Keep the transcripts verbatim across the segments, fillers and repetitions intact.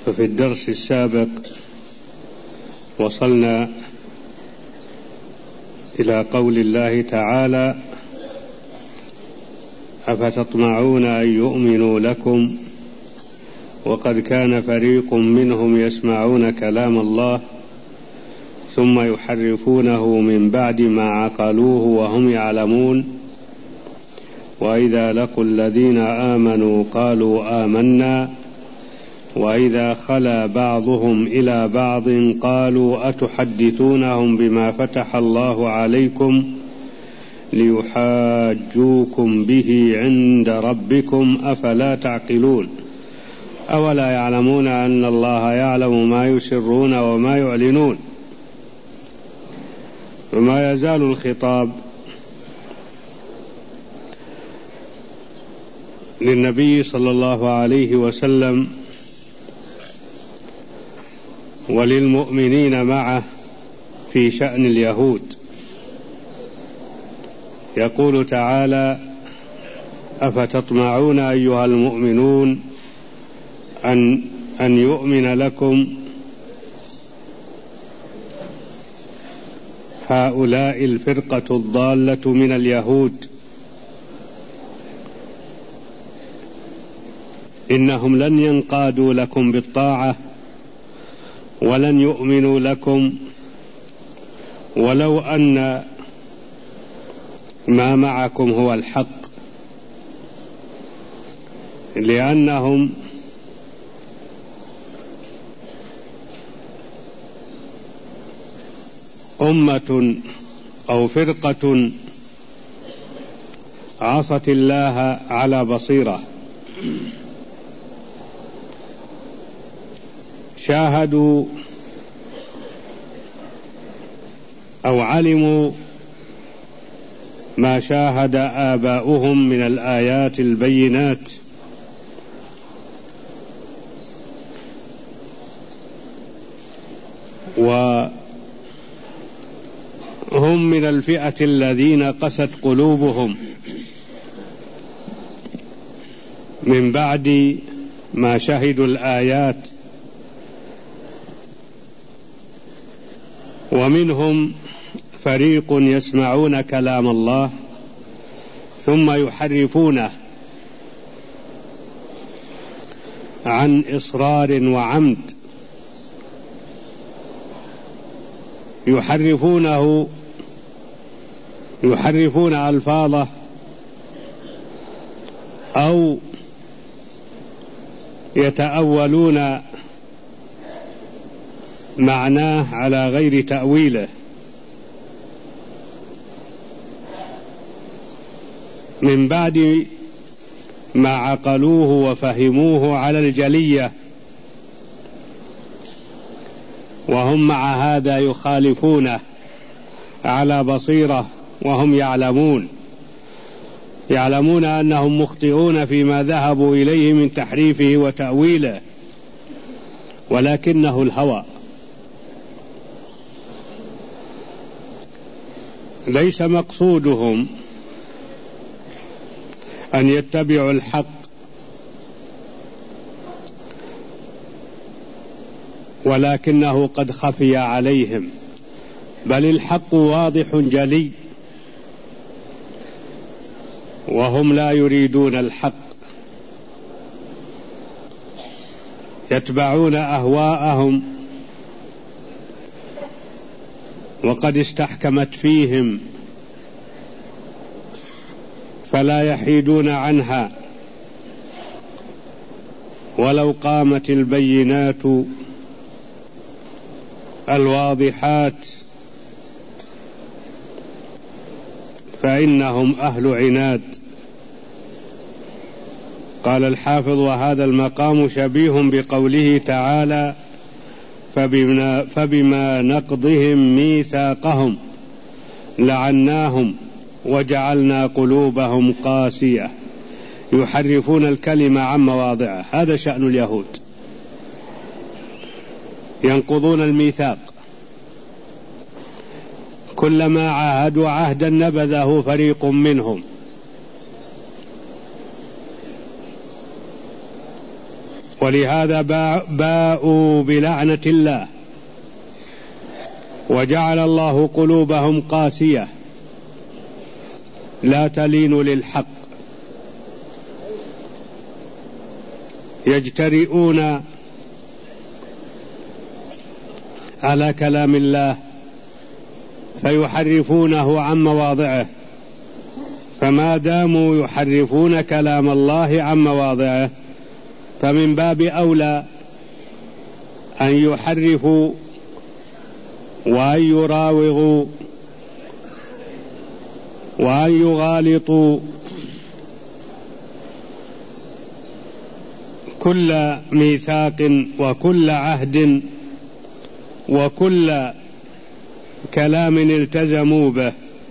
ففي الدرس السابق وصلنا إلى قول الله تعالى: أفتطمعون أن يؤمنوا لكم وقد كان فريق منهم يسمعون كلام الله ثم يحرفونه من بعد ما عقلوه وهم يعلمون وإذا لقوا الذين آمنوا قالوا آمنا وإذا خلا بعضهم إلى بعض قالوا أتحدثونهم بما فتح الله عليكم ليحاجوكم به عند ربكم أفلا تعقلون أولا يعلمون أن الله يعلم ما يسرون وما يعلنون. وما يزال الخطاب للنبي صلى الله عليه وسلم وللمؤمنين معه في شأن اليهود. يقول تعالى: أفتطمعون أيها المؤمنون أن, أن يؤمن لكم هؤلاء الفرقة الضالة من اليهود إنهم لن ينقادوا لكم بالطاعة ولن يؤمنوا لكم ولو أن ما معكم هو الحق، لأنهم أمة أو فرقة عصت الله على بصيرة، شاهدوا أو علموا ما شاهد آباؤهم من الآيات البينات، وهم من الفئة الذين قست قلوبهم من بعد ما شهدوا الآيات، ومنهم فريق يسمعون كلام الله ثم يحرفونه عن إصرار وعمد، يحرفونه يحرفون ألفاظه أو يتأولون معناه على غير تأويله، من بعد ما عقلوه وفهموه على الجلية، وهم مع هذا يخالفونه على بصيرة وهم يعلمون يعلمون أنهم مخطئون فيما ذهبوا إليه من تحريفه وتأويله، ولكنه الهوى، ليس مقصودهم أن يتبعوا الحق، ولكنه قد خفي عليهم، بل الحق واضح جلي وهم لا يريدون الحق، يتبعون أهواءهم وقد استحكمت فيهم فلا يحيدون عنها، ولو قامت البينات الواضحات فإنهم أهل عناد. قال الحافظ: وهذا المقام شبيه بقوله تعالى: فبما, فبما نقضهم ميثاقهم لعناهم وجعلنا قلوبهم قاسية يحرفون الكلمة عن مواضعه. هذا شأن اليهود، ينقضون الميثاق، كلما عاهدوا عهدا نبذه فريق منهم، ولهذا باءوا بلعنة الله، وجعل الله قلوبهم قاسية لا تلين للحق، يجترئون على كلام الله فيحرفونه عن مواضعه، فما داموا يحرفون كلام الله عن مواضعه فمن باب أولى أن يحرفوا وأن يراوغوا وأن يغالطوا كل ميثاق وكل عهد وكل كلام التزموا به.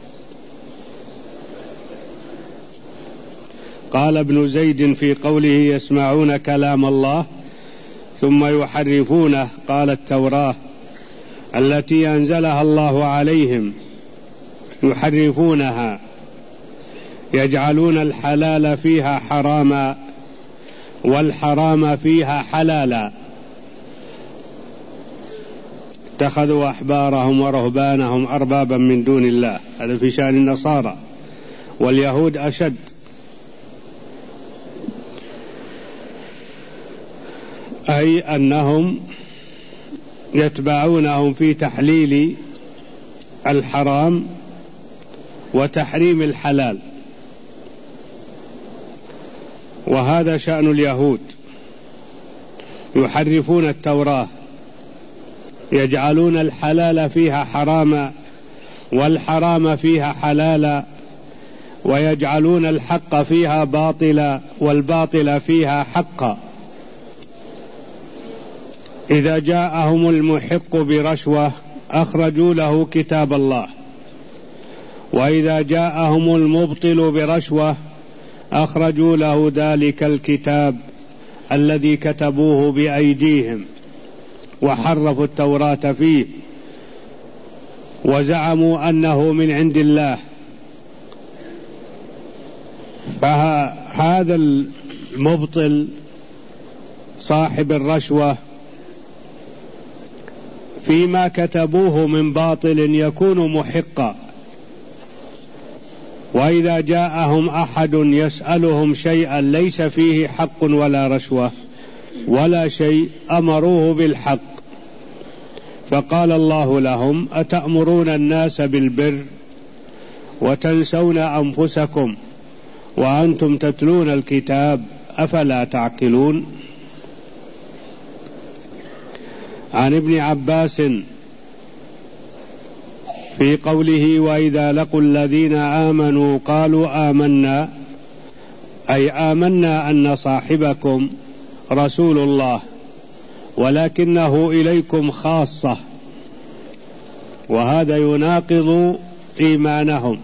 قال ابن زيد في قوله يسمعون كلام الله ثم يحرفونه، قال التوراة التي أنزلها الله عليهم يحرفونها، يجعلون الحلال فيها حراما والحرام فيها حلالا، اتخذوا أحبارهم ورهبانهم أربابا من دون الله. هذا في شأن النصارى، واليهود أشد. أي أنهم يتبعونهم في تحليل الحرام وتحريم الحلال، وهذا شأن اليهود، يحرفون التوراة، يجعلون الحلال فيها حراما والحرام فيها حلالا، ويجعلون الحق فيها باطلا والباطل فيها حقا. إذا جاءهم المحق برشوة أخرجوا له كتاب الله، وإذا جاءهم المبطل برشوة أخرجوا له ذلك الكتاب الذي كتبوه بأيديهم، وحرفوا التوراة فيه وزعموا أنه من عند الله. فهذا المبطل صاحب الرشوة فيما كتبوه من باطل يكون محقا، وإذا جاءهم أحد يسألهم شيئا ليس فيه حق ولا رشوة ولا شيء أمروه بالحق، فقال الله لهم أتأمرون الناس بالبر وتنسون أنفسكم وأنتم تتلون الكتاب أفلا تعقلون. عن ابن عباس في قوله وإذا لقوا الذين آمنوا قالوا آمنا، أي آمنا أن صاحبكم رسول الله ولكنه إليكم خاصة، وهذا يناقض إيمانهم.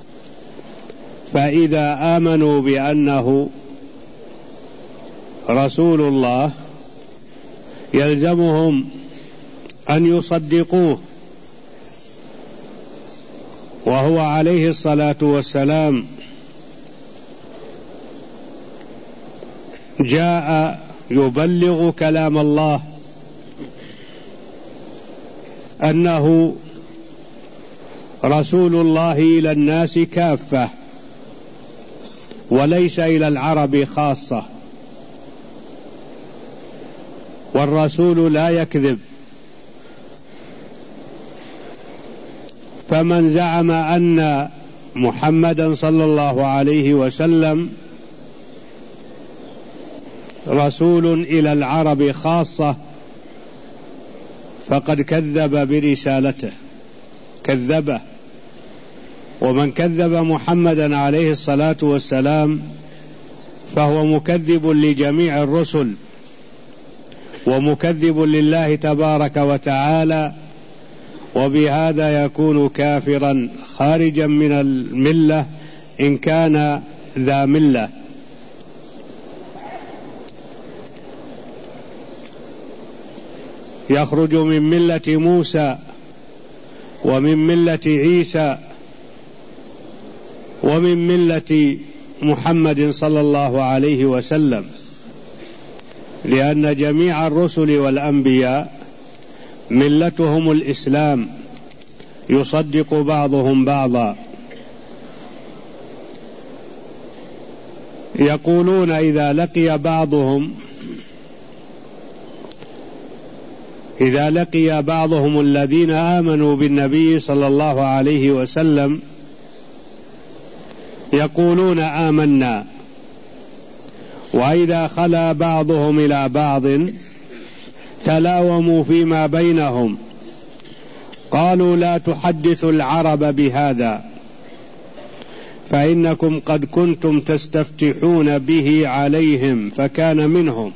فإذا آمنوا بأنه رسول الله يلزمهم أن يصدقوه، وهو عليه الصلاة والسلام جاء يبلغ كلام الله، أنه رسول الله إلى الناس كافة وليس إلى العرب خاصة، والرسول لا يكذب. فمن زعم أن محمدا صلى الله عليه وسلم رسول إلى العرب خاصة فقد كذب برسالته، كذبه. ومن كذب محمدا عليه الصلاة والسلام فهو مكذب لجميع الرسل ومكذب لله تبارك وتعالى، وبهذا يكون كافرا خارجا من الملة إن كان ذا ملة. يخرج من ملة موسى ومن ملة عيسى ومن ملة محمد صلى الله عليه وسلم. لأن جميع الرسل والأنبياء ملتهم الإسلام، يصدق بعضهم بعضا. يقولون إذا لقي بعضهم إذا لقي بعضهم الذين آمنوا بالنبي صلى الله عليه وسلم يقولون آمنا، وإذا خلا بعضهم إلى بعض تلاوموا فيما بينهم قالوا لا تحدثوا العرب بهذا فإنكم قد كنتم تستفتحون به عليهم فكان منهم،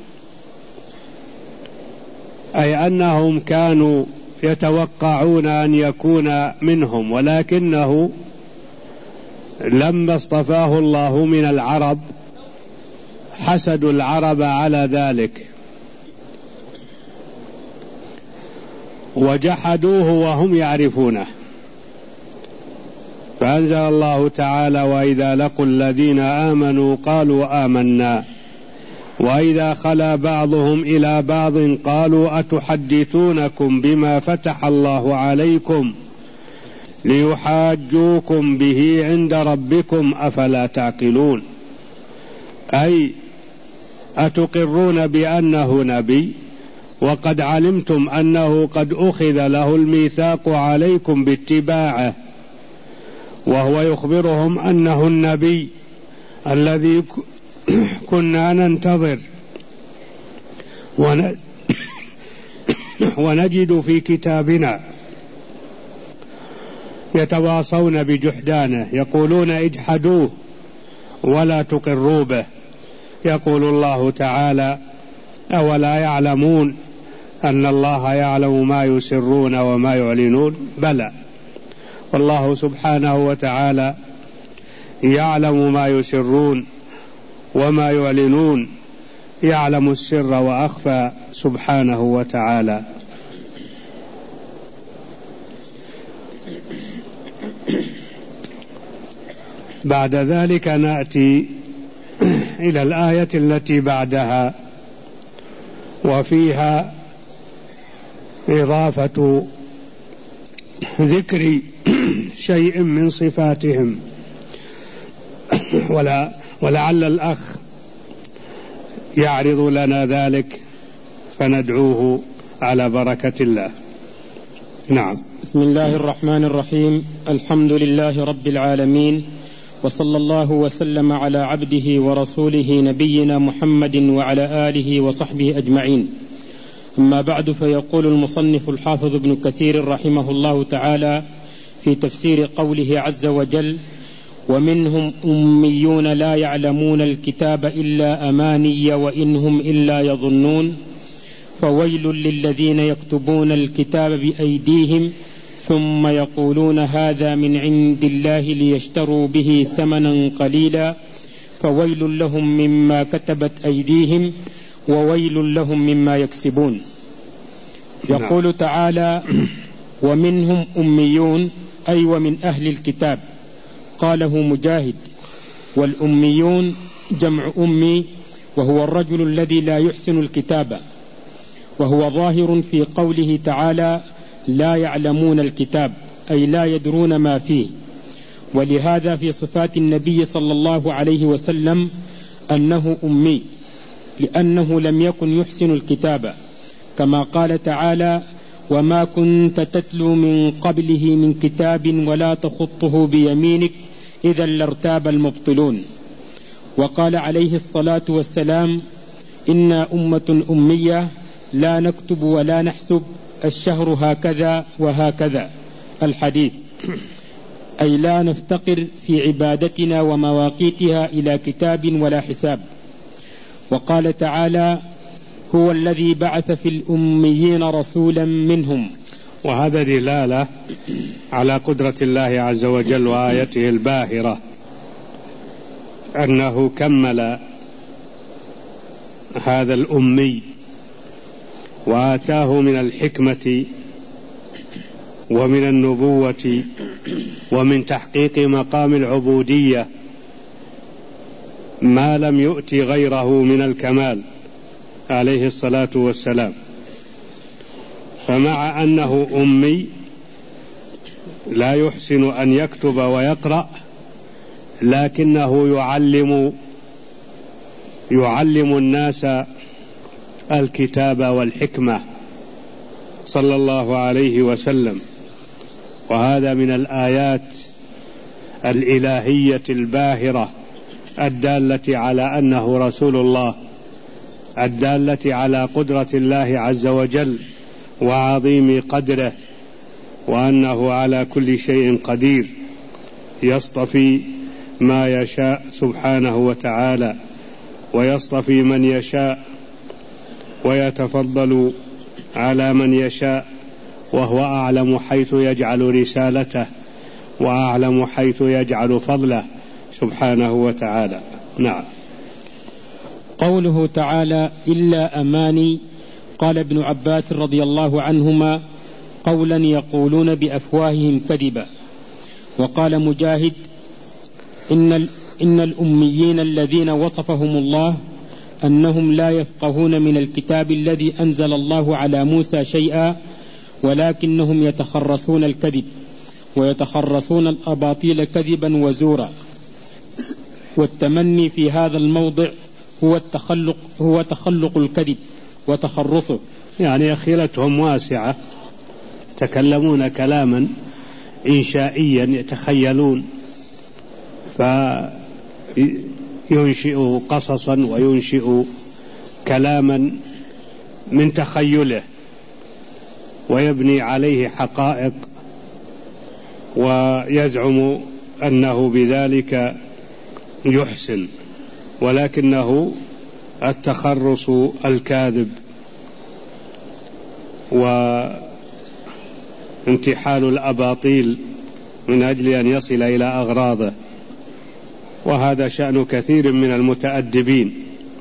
أي أنهم كانوا يتوقعون أن يكون منهم، ولكنه لما اصطفاه الله من العرب حسدوا العرب على ذلك وجحدوه وهم يعرفونه، فأنزل الله تعالى وإذا لقوا الذين آمنوا قالوا آمنا وإذا خلا بعضهم إلى بعض قالوا أتحدثونكم بما فتح الله عليكم ليحاجوكم به عند ربكم أفلا تعقلون، أي أتقرون بأنه نبي وقد علمتم أنه قد أخذ له الميثاق عليكم باتباعه، وهو يخبرهم أنه النبي الذي كنا ننتظر ونجد في كتابنا يتواصون بجحدانه، يقولون اجحدوه ولا تقروا به. يقول الله تعالى أولا يعلمون أن الله يعلم ما يسرون وما يعلنون؟ بلى، والله سبحانه وتعالى يعلم ما يسرون وما يعلنون، يعلم السر وأخفى سبحانه وتعالى. بعد ذلك نأتي إلى الآية التي بعدها، وفيها إضافة ذكر شيء من صفاتهم، ولا ولعل الأخ يعرض لنا ذلك فندعوه على بركة الله. نعم. بسم الله الرحمن الرحيم، الحمد لله رب العالمين، وصلى الله وسلم على عبده ورسوله نبينا محمد وعلى آله وصحبه أجمعين. أما بعد، فيقول المصنف الحافظ ابن كثير رحمه الله تعالى في تفسير قوله عز وجل: ومنهم أميون لا يعلمون الكتاب إلا أماني وإن هم إلا يظنون، فويل للذين يكتبون الكتاب بأيديهم ثم يقولون هذا من عند الله ليشتروا به ثمنا قليلا، فويل لهم مما كتبت أيديهم وويل لهم مما يكسبون. يقول تعالى: ومنهم أميون، أي ومن أهل الكتاب. قاله مجاهد: والأميون جمع أمي، وهو الرجل الذي لا يحسن الكتابة، وهو ظاهر في قوله تعالى: لا يعلمون الكتاب، أي لا يدرون ما فيه. ولهذا في صفات النبي صلى الله عليه وسلم أنه أمي، لأنه لم يكن يحسن الكتابة، كما قال تعالى: وما كنت تتلو من قبله من كتاب ولا تخطه بيمينك إذا لارتاب المبطلون. وقال عليه الصلاة والسلام: إنا أمة أمية لا نكتب ولا نحسب، الشهر هكذا وهكذا، الحديث، أي لا نفتقر في عبادتنا ومواقيتها إلى كتاب ولا حساب. وقال تعالى: هو الذي بعث في الأميين رسولا منهم. وهذا دلالة على قدرة الله عز وجل وآيته الباهرة، أنه كمل هذا الأمي وآتاه من الحكمة ومن النبوة ومن تحقيق مقام العبودية ما لم يؤت غيره من الكمال، عليه الصلاة والسلام. فمع أنه أمي لا يحسن أن يكتب ويقرأ، لكنه يعلم يعلم الناس الكتاب والحكمة صلى الله عليه وسلم. وهذا من الآيات الإلهية الباهرة الدالة على أنه رسول الله، الدالة على قدرة الله عز وجل وعظيم قدره، وأنه على كل شيء قدير، يصطفي ما يشاء سبحانه وتعالى، ويصطفي من يشاء ويتفضل على من يشاء، وهو أعلم حيث يجعل رسالته وأعلم حيث يجعل فضله سبحانه وتعالى. نعم. قوله تعالى إلا أماني، قال ابن عباس رضي الله عنهما قولا يقولون بأفواههم كذبا. وقال مجاهد إن, إن الأميين الذين وصفهم الله أنهم لا يفقهون من الكتاب الذي أنزل الله على موسى شيئا، ولكنهم يتخرصون الكذب ويتخرصون الأباطيل كذبا وزورا. والتمني في هذا الموضع هو التخلق هو تخلق الكذب وتخرصه، يعني أخيلتهم واسعة، يتكلمون كلاما إنشائيا، يتخيلون فينشئ قصصا وينشئ كلاما من تخيله ويبني عليه حقائق، ويزعم أنه بذلك يحسن، ولكنه التخرص الكاذب وانتحال الأباطيل من أجل أن يصل إلى أغراضه. وهذا شأن كثير من المتأدبين،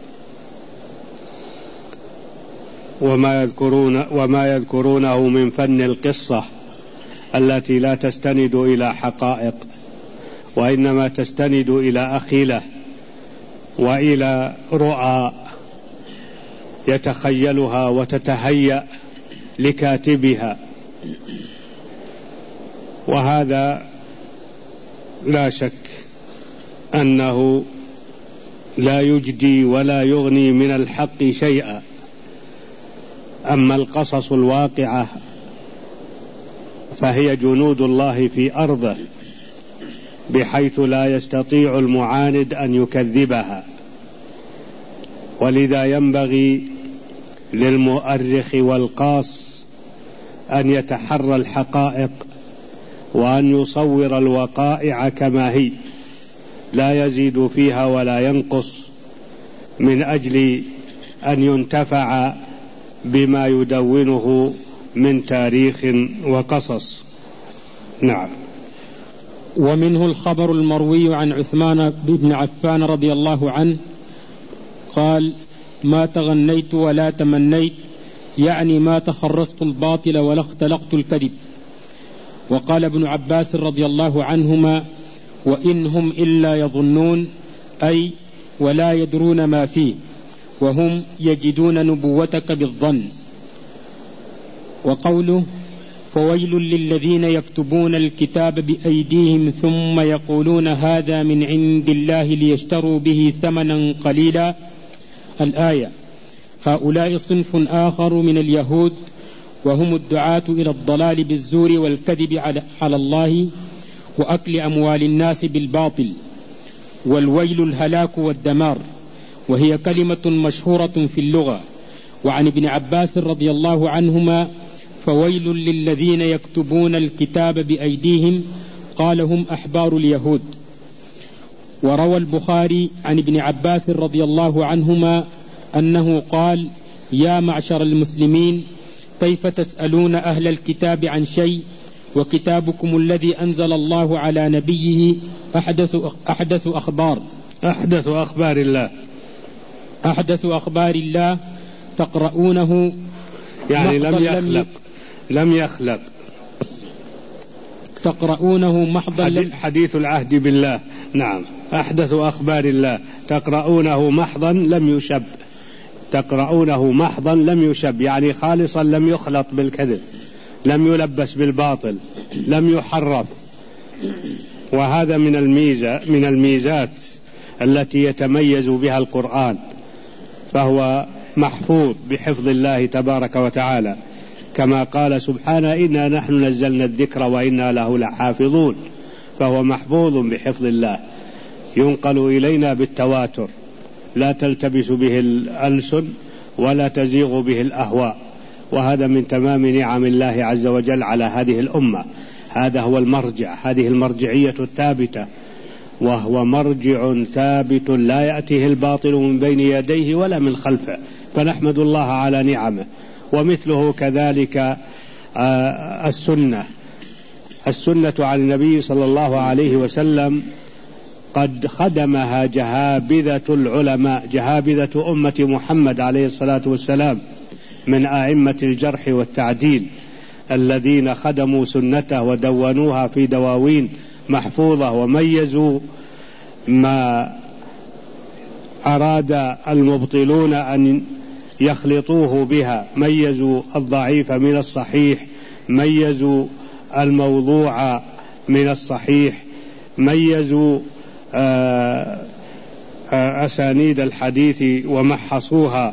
وما يذكرون وما يذكرونه من فن القصة التي لا تستند إلى حقائق، وإنما تستند إلى أخيلة وإلى رؤى يتخيلها وتتهيأ لكاتبها. وهذا لا شك أنه لا يجدي ولا يغني من الحق شيئا. أما القصص الواقعة فهي جنود الله في أرضه، بحيث لا يستطيع المعاند أن يكذبها. ولذا ينبغي للمؤرخ والقاص أن يتحرى الحقائق وأن يصور الوقائع كما هي، لا يزيد فيها ولا ينقص، من أجل أن ينتفع بما يدونه من تاريخ وقصص. نعم. ومنه الخبر المروي عن عثمان بن عفان رضي الله عنه قال ما تغنيت ولا تمنيت، يعني ما تخرصت الباطل ولا اختلقت الكذب. وقال ابن عباس رضي الله عنهما وإن هم إلا يظنون، أي ولا يدرون ما فيه، وهم يجدون نبوتك بالظن. وقوله فويل للذين يكتبون الكتاب بأيديهم ثم يقولون هذا من عند الله ليشتروا به ثمنا قليلا، الآية. هؤلاء صنف آخر من اليهود، وهم الدعاة إلى الضلال بالزور والكذب على الله وأكل أموال الناس بالباطل. والويل الهلاك والدمار، وهي كلمة مشهورة في اللغة. وعن ابن عباس رضي الله عنهما فويل للذين يكتبون الكتاب بأيديهم، قال هم أحبار اليهود. وروى البخاري عن ابن عباس رضي الله عنهما أنه قال يا معشر المسلمين كيف تسألون أهل الكتاب عن شيء وكتابكم الذي أنزل الله على نبيه أحدث, أحدث أخبار أحدث أخبار الله أحدث أخبار الله تقرؤونه، يعني لم يخلق لم يخلق تقرؤونه محضا حديث العهد بالله. نعم. أحدث أخبار الله تقرؤونه محضا لم يشب، تقرؤونه محضا لم يشب، يعني خالصا لم يخلط بالكذب، لم يلبس بالباطل، لم يحرف. وهذا من الميزة من الميزات التي يتميز بها القرآن، فهو محفوظ بحفظ الله تبارك وتعالى، كما قال سبحانه: إنا نحن نزلنا الذكر وإنا له لحافظون. فهو محفوظ بحفظ الله، ينقل إلينا بالتواتر، لا تلتبس به الألسن ولا تزيغ به الأهواء. وهذا من تمام نعم الله عز وجل على هذه الأمة. هذا هو المرجع، هذه المرجعية الثابتة، وهو مرجع ثابت لا يأتيه الباطل من بين يديه ولا من خلفه، فنحمد الله على نعمه. ومثله كذلك السنة السنة عن النبي صلى الله عليه وسلم قد خدمها جهابذة العلماء، جهابذة أمة محمد عليه الصلاة والسلام، من أئمة الجرح والتعديل الذين خدموا سنته ودونوها في دواوين محفوظة، وميزوا ما أراد المبطلون أن يخلطوه بها، ميزوا الضعيف من الصحيح، ميزوا الموضوع من الصحيح، ميزوا أسانيد الحديث ومحصوها،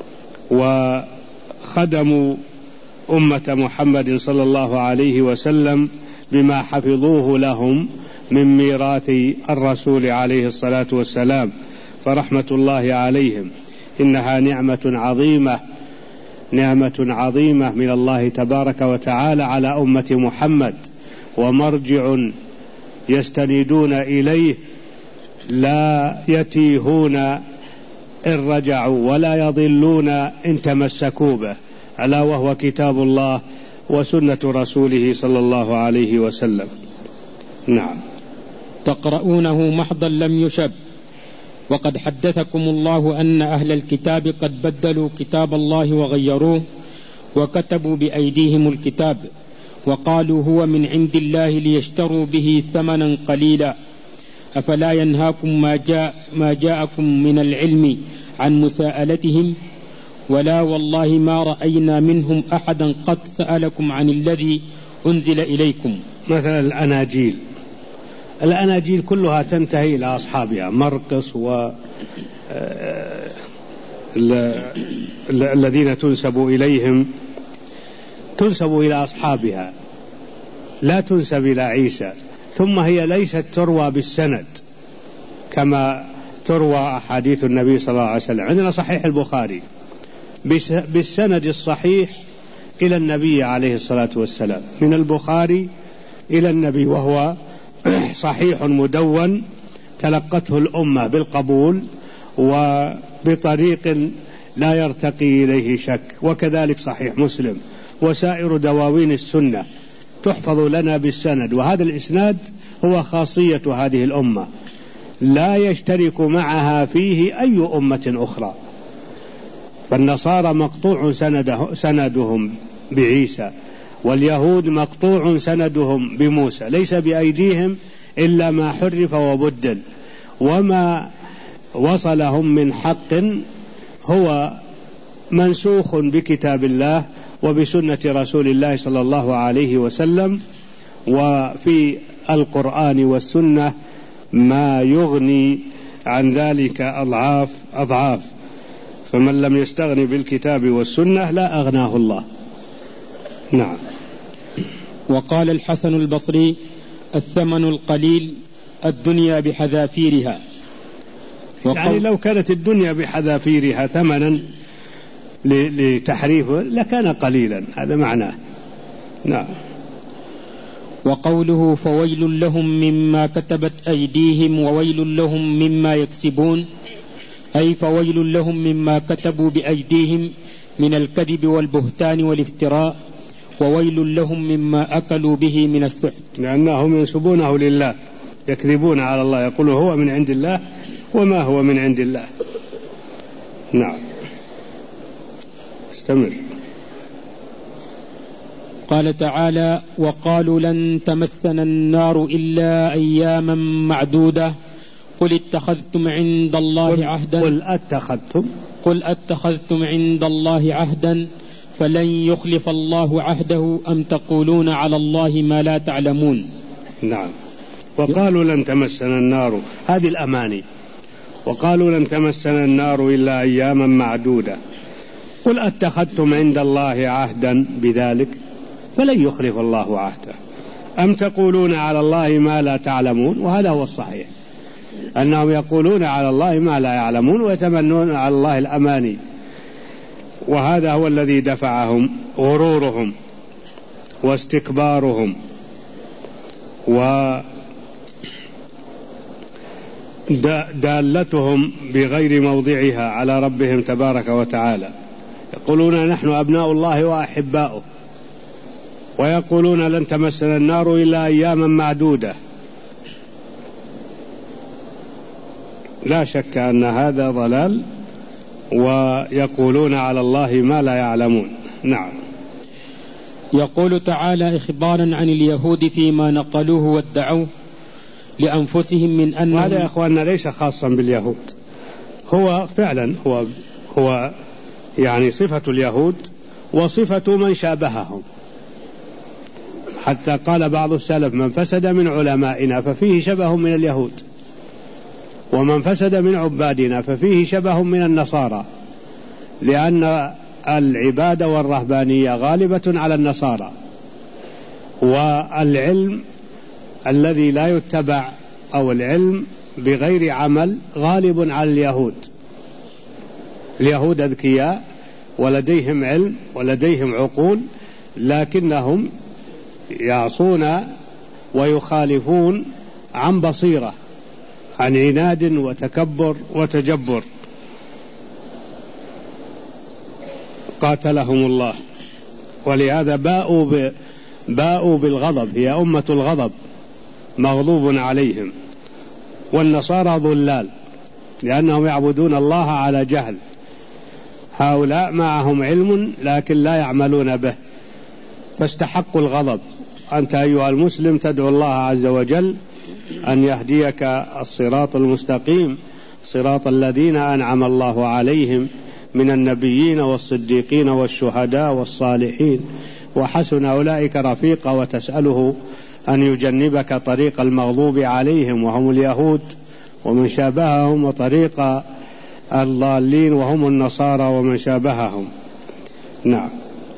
وخدموا أمة محمد صلى الله عليه وسلم بما حفظوه لهم من ميراث الرسول عليه الصلاة والسلام، فرحمة الله عليهم. إنها نعمة عظيمة، نعمة عظيمة من الله تبارك وتعالى على أمة محمد، ومرجع يستندون إليه لا يتيهون إن رجعوا ولا يضلون إن تمسكوا به، ألا وهو كتاب الله وسنة رسوله صلى الله عليه وسلم. نعم. تقرؤونه محضا لم يشب. وقد حدثكم الله أن أهل الكتاب قد بدلوا كتاب الله وغيروه، وكتبوا بأيديهم الكتاب، وقالوا هو من عند الله ليشتروا به ثمنا قليلا. أفلا ينهاكم ما جاء ما جاءكم من العلم عن مساءلتهم؟ ولا والله ما رأينا منهم أحدا قد سألكم عن الذي أنزل إليكم. مثلا الأناجيل الأناجيل كلها تنتهي إلى أصحابها، مرقس و الذين تنسب إليهم تنسب إلى أصحابها، لا تنسب إلى عيسى. ثم هي ليست تروى بالسند كما تروى أحاديث النبي صلى الله عليه وسلم. عندنا صحيح البخاري بالسند الصحيح إلى النبي عليه الصلاة والسلام، من البخاري إلى النبي، وهو صحيح مدون تلقته الأمة بالقبول وبطريق لا يرتقي إليه شك. وكذلك صحيح مسلم وسائر دواوين السنة تحفظ لنا بالسند، وهذا الإسناد هو خاصية هذه الأمة، لا يشترك معها فيه أي أمة أخرى. فالنصارى مقطوع سنده سندهم بعيسى، واليهود مقطوع سندهم بموسى، ليس بأيديهم إلا ما حرف وبدل، وما وصلهم من حق هو منسوخ بكتاب الله وبسنة رسول الله صلى الله عليه وسلم. وفي القرآن والسنة ما يغني عن ذلك أضعاف أضعاف، فمن لم يستغني بالكتاب والسنة لا أغناه الله. نعم. وقال الحسن البصري: الثمن القليل الدنيا بحذافيرها. يعني لو كانت الدنيا بحذافيرها ثمنا لتحريفه لكان قليلا، هذا معناه. نعم. وقوله: فويل لهم مما كتبت أيديهم وويل لهم مما يكسبون، أي فويل لهم مما كتبوا بأيديهم من الكذب والبهتان والافتراء، وويل لهم مما أكلوا به من السحت، لأنهم ينسبونه لله، يكذبون على الله، يقولون هو من عند الله وما هو من عند الله. نعم. استمر. قال تعالى: وقالوا لن تمسنا النار إلا أياما معدودة قل اتخذتم عند الله عهدا قل أتخذتم قل أتخذتم عند الله عهدا فلن يخلف الله عهده أم تقولون على الله ما لا تعلمون. نعم. وقالوا لن تمسنا النار، هذه الأماني، وقالوا لن تمسنا النار إلا أياما معدودة. قل أتخذتم عند الله عهدا بذلك فلن يخلف الله عهده أم تقولون على الله ما لا تعلمون. وهذا هو الصحيح، أنهم يقولون على الله ما لا يعلمون ويتمنون على الله الأماني، وهذا هو الذي دفعهم غرورهم واستكبارهم ودالتهم بغير موضعها على ربهم تبارك وتعالى. يقولون نحن أبناء الله وأحباؤه، ويقولون لن تمسنا النار إلا أياما معدودة. لا شك أن هذا ضلال، ويقولون على الله ما لا يعلمون. نعم. يقول تعالى إخبارا عن اليهود فيما نقلوه وادعوه لأنفسهم من أن هذا يا أخواننا ليس خاصا باليهود، هو فعلا هو هو يعني صفة اليهود وصفة من شابههم، حتى قال بعض السلف من فسد من علمائنا ففيه شبه من اليهود، ومن فسد من عبادنا ففيه شبه من النصارى، لأن العبادة والرهبانية غالبة على النصارى، والعلم الذي لا يتبع أو العلم بغير عمل غالب على اليهود. اليهود أذكياء ولديهم علم ولديهم عقول، لكنهم يعصون ويخالفون عن بصيرة، عن عناد وتكبر وتجبر. قاتلهم الله. ولهذا باءوا, ب... باءوا بالغضب، هي أمة الغضب مغضوب عليهم. والنصارى ضلال لأنهم يعبدون الله على جهل، هؤلاء معهم علم لكن لا يعملون به، فاستحقوا الغضب. أنت أيها المسلم تدعو الله عز وجل أن يهديك الصراط المستقيم، صراط الذين أنعم الله عليهم من النبيين والصديقين والشهداء والصالحين وحسن أولئك رفيقا، وتسأله أن يجنبك طريق المغضوب عليهم وهم اليهود ومن شابههم، وطريق الضالين وهم النصارى ومن شابههم. نعم.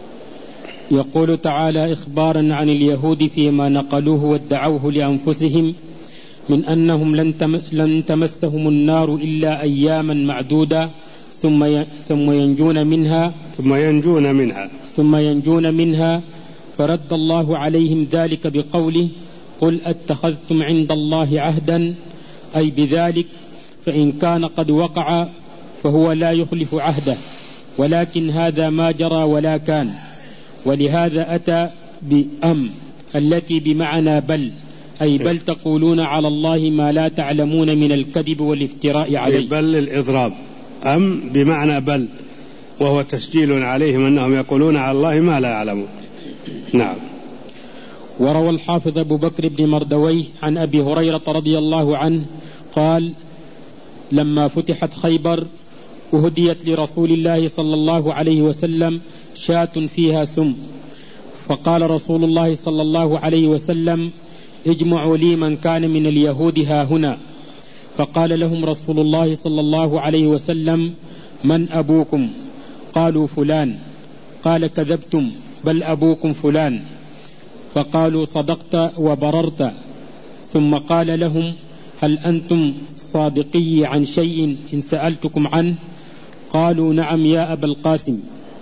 يقول تعالى إخبارا عن اليهود فيما نقلوه وادعوه لأنفسهم من أنهم لن تمسهم النار إلا أياما معدودة ثم ثم ينجون منها ثم ينجون منها ثم ينجون منها فرد الله عليهم ذلك بقوله قل أتخذتم عند الله عهدا، أي بذلك فإن كان قد وقع فهو لا يخلف عهده، ولكن هذا ما جرى ولا كان. ولهذا أتى بأم التي بمعنى بل، أي بل تقولون على الله ما لا تعلمون من الكذب والافتراء عليه. بل الإضراب، أم بمعنى بل، وهو تسجيل عليهم أنهم يقولون على الله ما لا يعلمون. نعم. وروى الحافظ أبو بكر بن مردويه عن أبي هريرة رضي الله عنه قال لما فتحت خيبر أهديت لرسول الله صلى الله عليه وسلم شاة فيها سم، فقال رسول الله صلى الله عليه وسلم اجمعوا لي من كان من اليهود ها هنا. فقال لهم رسول الله صلى الله عليه وسلم من أبوكم؟ قالوا فلان. قال كذبتم، بل أبوكم فلان. فقالوا صدقت وبررت. ثم قال لهم هل أنتم صادقي عن شيء إن سألتكم عنه؟ قالوا نعم يا أبا القاسم،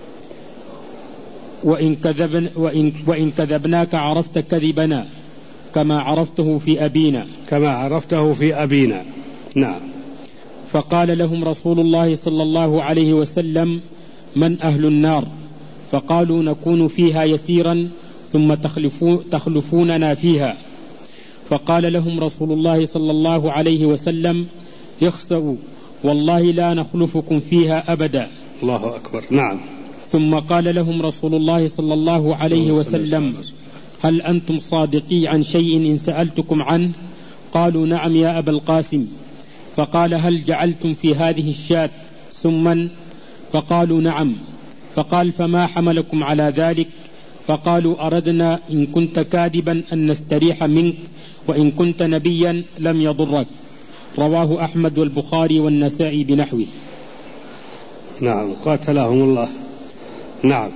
وإن, كذبن وإن, وإن كذبناك عرفت كذبنا كما عرفته في أبينا كما عرفته في أبينا. نعم. فقال لهم رسول الله صلى الله عليه وسلم من أهل النار؟ فقالوا نكون فيها يسيرا ثم تخلفوننا فيها. فقال لهم رسول الله صلى الله عليه وسلم اخسئوا والله لا نخلفكم فيها أبدا. الله أكبر. نعم. ثم قال لهم رسول الله صلى الله عليه وسلم هل أنتم صادقي عن شيء إن سألتكم عنه؟ قالوا نعم يا أبا القاسم. فقال هل جعلتم في هذه الشاة سما؟ فقالوا نعم. فقال فما حملكم على ذلك؟ فقالوا أردنا إن كنت كاذبا أن نستريح منك، وإن كنت نبيا لم يضرك. رواه أحمد والبخاري والنسائي بنحوه. نعم، قاتلهم الله. نعم،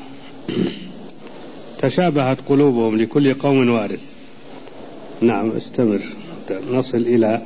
تشابهت قلوبهم، لكل قوم وارث. نعم، استمر نصل إلى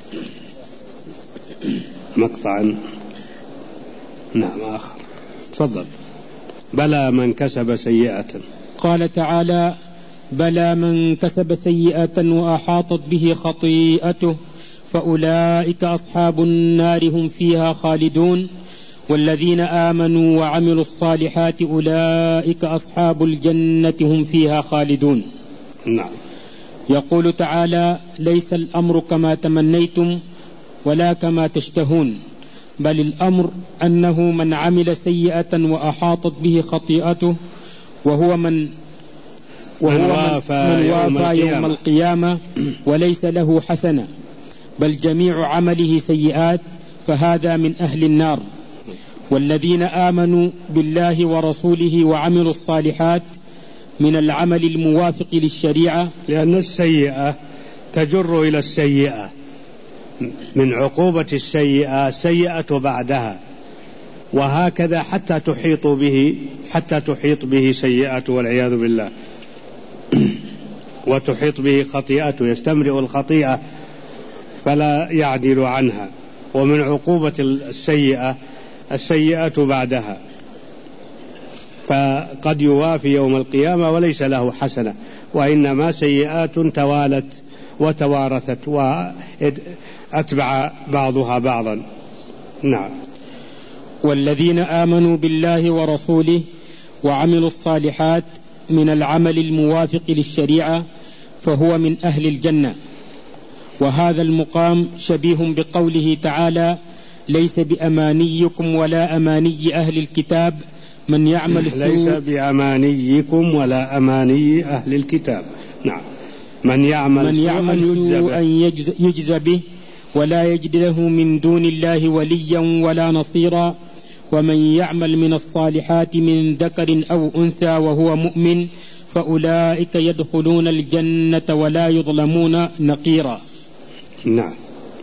مقطع. نعم آخر، تفضل. بلى من كسب سيئة. قال تعالى: بلى من كسب سيئة وأحاطت به خطيئته فأولئك أصحاب النار هم فيها خالدون، والذين آمنوا وعملوا الصالحات أولئك أصحاب الجنة هم فيها خالدون. نعم. يقول تعالى: ليس الأمر كما تمنيتم ولا كما تشتهون، بل الأمر أنه من عمل سيئة وأحاطت به خطيئته وهو من وهو من وافى يوم, يوم القيامة وليس له حسنة، بل جميع عمله سيئات، فهذا من أهل النار. والذين آمنوا بالله ورسوله وعملوا الصالحات من العمل الموافق للشريعة، لأن السيئة تجر إلى السيئة، من عقوبة السيئة سيئة بعدها، وهكذا حتى تحيط به حتى تحيط به سيئة والعياذ بالله، وتحيط به خطيئته، يستمرئ الخطيئة فلا يعدل عنها. ومن عقوبة السيئة السيئة بعدها، فقد يوافي يوم القيامة وليس له حسنة، وإنما سيئات توالت وتوارثت وأتبع بعضها بعضا. نعم. والذين آمنوا بالله ورسوله وعملوا الصالحات من العمل الموافق للشريعة فهو من أهل الجنة. وهذا المقام شبيه بقوله تعالى: ليس بأمانيكم ولا أماني أهل الكتاب من يعمل سوء. ليس بأمانيكم ولا أماني أهل الكتاب. نعم. من يعمل, من يعمل سوءا يجزى, يجزى به ولا يجد له من دون الله وليا ولا نصيرا، ومن يعمل من الصالحات من ذكر أو أنثى وهو مؤمن فأولئك يدخلون الجنة ولا يظلمون نقيرا. نعم.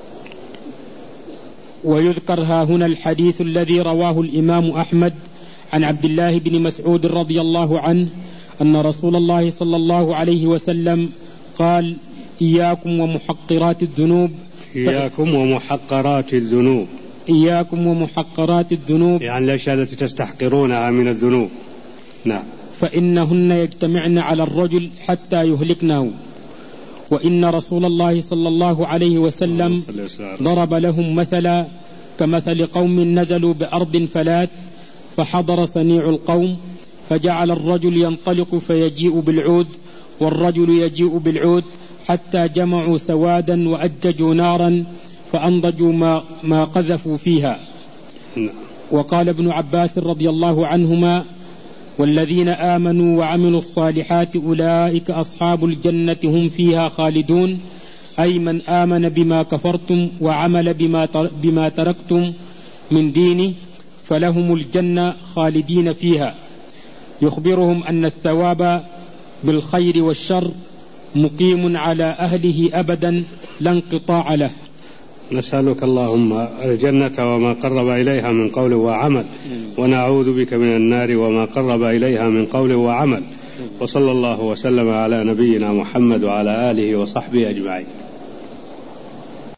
ويذكر ها هنا الحديث الذي رواه الإمام أحمد عن عبد الله بن مسعود رضي الله عنه أن رسول الله صلى الله عليه وسلم قال: إياكم ومحقرات الذنوب. إياكم ومحقرات الذنوب. إياكم ومحقرات الذنوب، يعني الأشياء التي تستحقرونها من الذنوب. نعم. فإنهن يجتمعن على الرجل حتى يهلكنه. وإن رسول الله صلى الله عليه وسلم ضرب لهم مثلا كمثل قوم نزلوا بأرض فلات، فحضر صنيع القوم، فجعل الرجل ينطلق فيجيء بالعود والرجل يجيء بالعود حتى جمعوا سوادا وأججوا نارا فأنضجوا ما, ما قذفوا فيها. وقال ابن عباس رضي الله عنهما: والذين آمنوا وعملوا الصالحات أولئك أصحاب الجنة هم فيها خالدون، أي من آمن بما كفرتم وعمل بما, بما تركتم من دينه فلهم الجنة خالدين فيها. يخبرهم أن الثواب بالخير والشر مقيم على أهله أبدا لا انقطاع له. نسألك اللهم الجنة وما قرب إليها من قول وعمل، ونعوذ بك من النار وما قرب إليها من قول وعمل. وصلى الله وسلم على نبينا محمد وعلى آله وصحبه أجمعين.